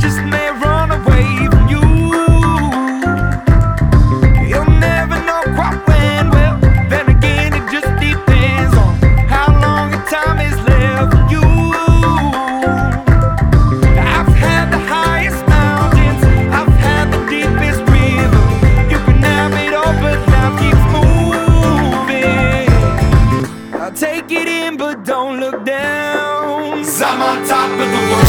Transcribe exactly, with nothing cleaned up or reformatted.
just may run away from you. You'll never know quite when. Well, then again, it just depends on how long the time is left for you. I've had the highest mountains, I've had the deepest river. You can have it all, but life keeps moving. I'll take it in, but don't look down, 'cause I'm on top of the world.